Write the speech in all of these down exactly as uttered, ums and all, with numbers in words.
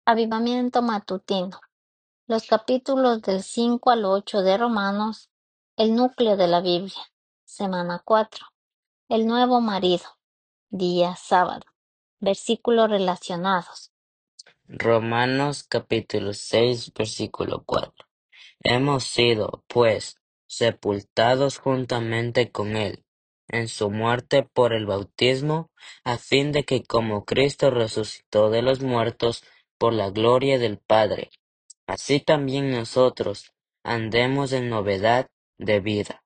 Avivamiento matutino. Los capítulos del cinco al ocho de Romanos, el núcleo de la Biblia. Semana cuatro. El nuevo marido. Día sábado. Versículos relacionados. Romanos capítulo seis, versículo cuatro. Hemos sido, pues, sepultados juntamente con Él en su muerte por el bautismo, a fin de que como Cristo resucitó de los muertos por la gloria del Padre, así también nosotros andemos en novedad de vida.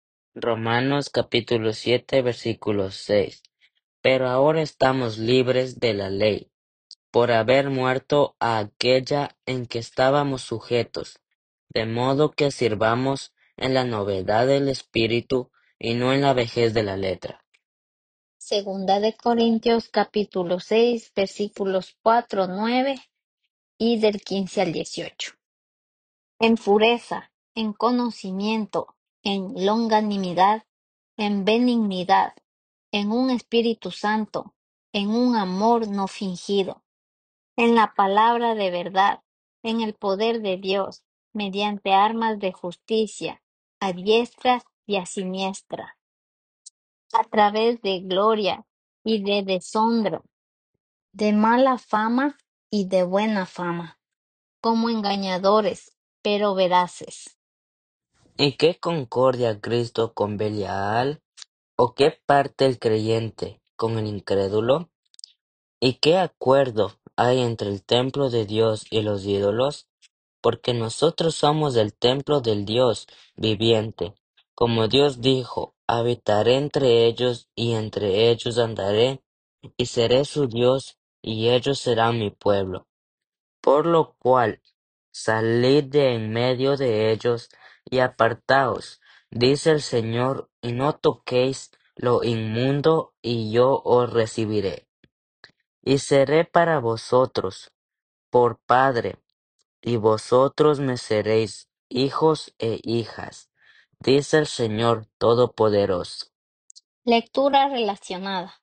Romanos capítulo siete, versículo seis. Pero ahora estamos libres de la ley, por haber muerto a aquella en que estábamos sujetos, de modo que sirvamos en la novedad del Espíritu y no en la vejez de la letra. Segunda de Corintios capítulo seis, versículos cuatro, nueve y del quince al dieciocho. En pureza, en conocimiento, en longanimidad, en benignidad, en un Espíritu Santo, en un amor no fingido, en la palabra de verdad, en el poder de Dios, mediante armas de justicia, a diestra y a siniestra, a través de gloria y de deshonra, de mala fama y de buena fama, como engañadores, pero veraces. ¿Y qué concordia Cristo con Belial? ¿O qué parte el creyente con el incrédulo? ¿Y qué acuerdo hay entre el templo de Dios y los ídolos? Porque nosotros somos el templo del Dios viviente. Como Dios dijo, habitaré entre ellos y entre ellos andaré, y seré su Dios, y ellos serán mi pueblo. Por lo cual, salid de en medio de ellos y apartaos, dice el Señor, y no toquéis lo inmundo, y yo os recibiré. Y seré para vosotros por Padre, y vosotros me seréis hijos e hijas, dice el Señor Todopoderoso. Lectura relacionada.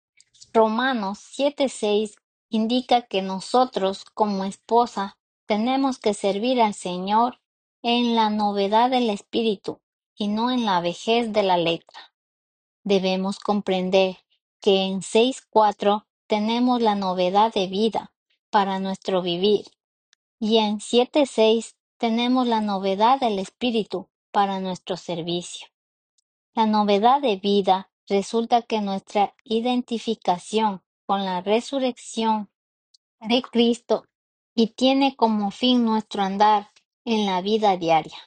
Romanos siete seis indica que nosotros, como esposa, tenemos que servir al Señor en la novedad del Espíritu y no en la vejez de la letra. Debemos comprender que en seis cuatro tenemos la novedad de vida para nuestro vivir y en siete seis tenemos la novedad del Espíritu para nuestro servicio. La novedad de vida resulta que nuestra identificación con la resurrección de Cristo y tiene como fin nuestro andar en la vida diaria.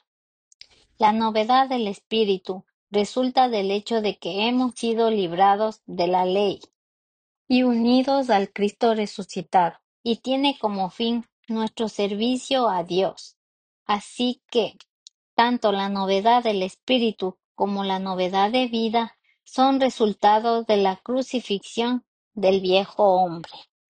La novedad del Espíritu resulta del hecho de que hemos sido librados de la ley y unidos al Cristo resucitado, y tiene como fin nuestro servicio a Dios. Así que tanto la novedad del Espíritu como la novedad de vida son resultados de la crucifixión del viejo hombre.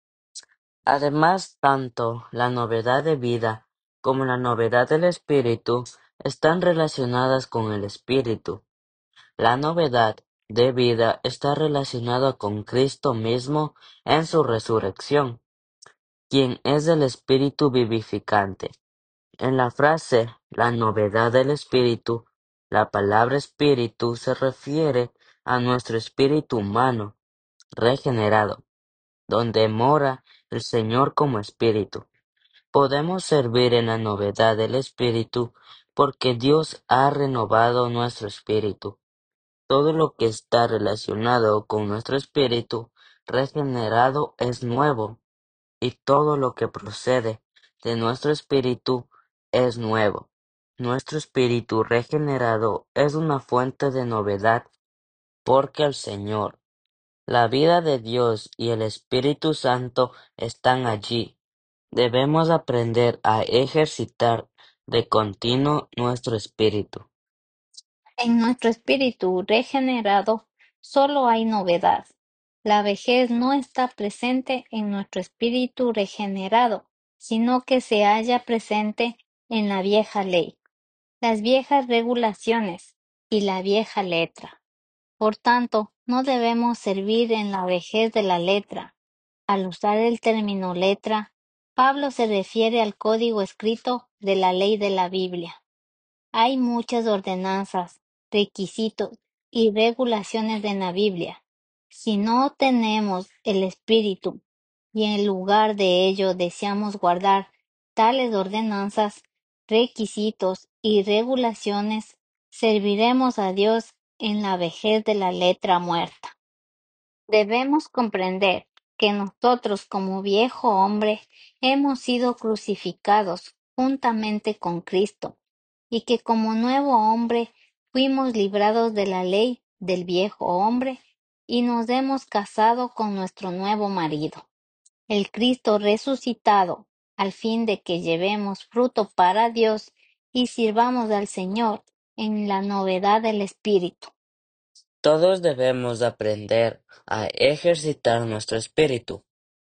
Además, tanto la novedad de vida como la novedad del Espíritu están relacionadas con el Espíritu. La novedad de vida está relacionada con Cristo mismo en su resurrección, quien es el Espíritu vivificante. En la frase "la novedad del Espíritu", la palabra Espíritu se refiere a nuestro espíritu humano, regenerado, donde mora el Señor como Espíritu. Podemos servir en la novedad del Espíritu porque Dios ha renovado nuestro espíritu. Todo lo que está relacionado con nuestro espíritu regenerado es nuevo, y todo lo que procede de nuestro espíritu es nuevo. Nuestro espíritu regenerado es una fuente de novedad, porque el Señor, la vida de Dios y el Espíritu Santo están allí. Debemos aprender a ejercitar de continuo nuestro espíritu. En nuestro espíritu regenerado solo hay novedad. La vejez no está presente en nuestro espíritu regenerado, sino que se halla presente en la vieja ley, las viejas regulaciones y la vieja letra. Por tanto, no debemos servir en la vejez de la letra. Al usar el término letra, Pablo se refiere al código escrito de la ley de la Biblia. Hay muchas ordenanzas, requisitos y regulaciones en la Biblia. Si no tenemos el Espíritu y en lugar de ello deseamos guardar tales ordenanzas, requisitos y regulaciones, serviremos a Dios en la vejez de la letra muerta. Debemos comprender que nosotros como viejo hombre hemos sido crucificados juntamente con Cristo y que como nuevo hombre fuimos librados de la ley del viejo hombre y nos hemos casado con nuestro nuevo marido, el Cristo resucitado, al fin de que llevemos fruto para Dios y sirvamos al Señor en la novedad del Espíritu. Todos debemos aprender a ejercitar nuestro espíritu.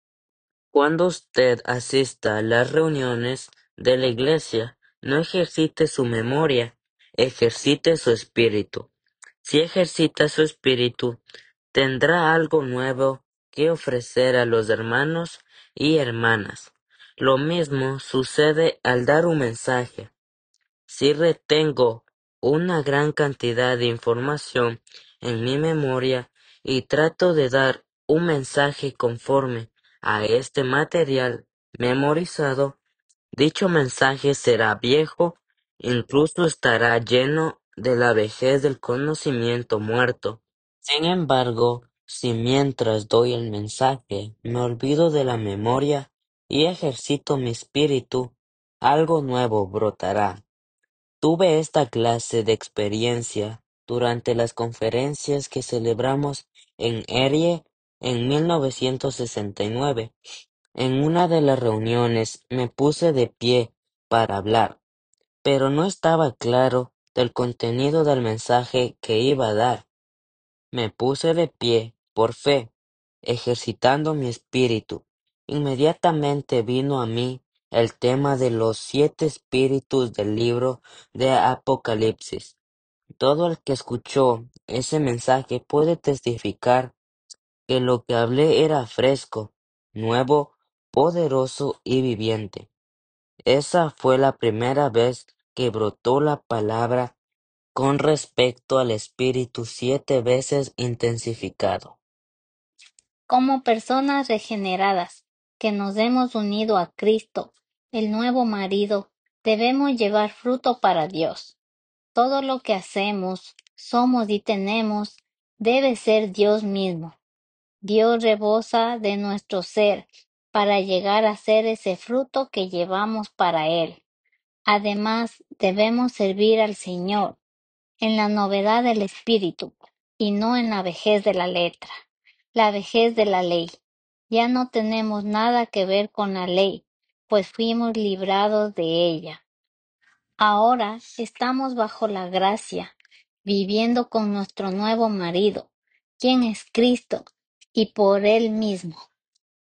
Cuando usted asista a las reuniones de la iglesia, no ejercite su memoria, ejercite su espíritu. Si ejercita su espíritu, tendrá algo nuevo que ofrecer a los hermanos y hermanas. Lo mismo sucede al dar un mensaje. Si retengo una gran cantidad de información en mi memoria y trato de dar un mensaje conforme a este material memorizado, dicho mensaje será viejo, incluso estará lleno de la vejez del conocimiento muerto. Sin embargo, si mientras doy el mensaje me olvido de la memoria y ejercito mi espíritu, algo nuevo brotará. Tuve esta clase de experiencia durante las conferencias que celebramos en Erie en mil novecientos sesenta y nueve. En una de las reuniones me puse de pie para hablar, pero no estaba claro del contenido del mensaje que iba a dar. Me puse de pie por fe, ejercitando mi espíritu. Inmediatamente vino a mí el tema de los siete espíritus del libro de Apocalipsis. Todo el que escuchó ese mensaje puede testificar que lo que hablé era fresco, nuevo, poderoso y viviente. Esa fue la primera vez que brotó la palabra con respecto al Espíritu siete veces intensificado. Como personas regeneradas que nos hemos unido a Cristo, el nuevo marido, debemos llevar fruto para Dios. Todo lo que hacemos, somos y tenemos debe ser Dios mismo. Dios rebosa de nuestro ser para llegar a ser ese fruto que llevamos para Él. Además, debemos servir al Señor en la novedad del espíritu y no en la vejez de la letra, la vejez de la ley. Ya no tenemos nada que ver con la ley, pues fuimos librados de ella. Ahora estamos bajo la gracia, viviendo con nuestro nuevo marido, quien es Cristo, y por Él mismo.